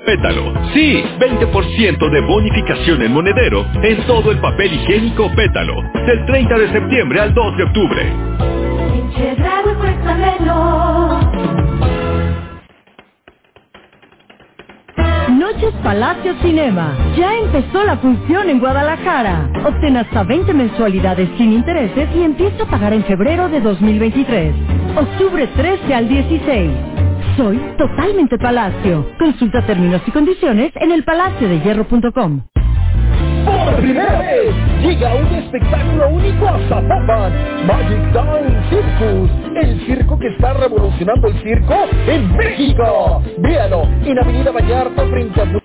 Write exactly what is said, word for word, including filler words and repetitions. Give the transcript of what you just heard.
Pétalo. Sí, veinte por ciento de bonificación en monedero en todo el papel higiénico Pétalo. Del treinta de septiembre al dos de octubre. En Chedraui cuesta menos. Noches Palacio Cinema. Ya empezó la función en Guadalajara. Obtén hasta veinte mensualidades sin intereses y empieza a pagar en febrero de dos mil veintitrés. Octubre trece al dieciséis. Soy totalmente Palacio. Consulta términos y condiciones en el palacio de hierro punto com. Por primera vez llega un espectáculo único a Zapopan, Magic Time Circus, el circo que está revolucionando el circo en México. Véalo en Avenida Vallarta frente a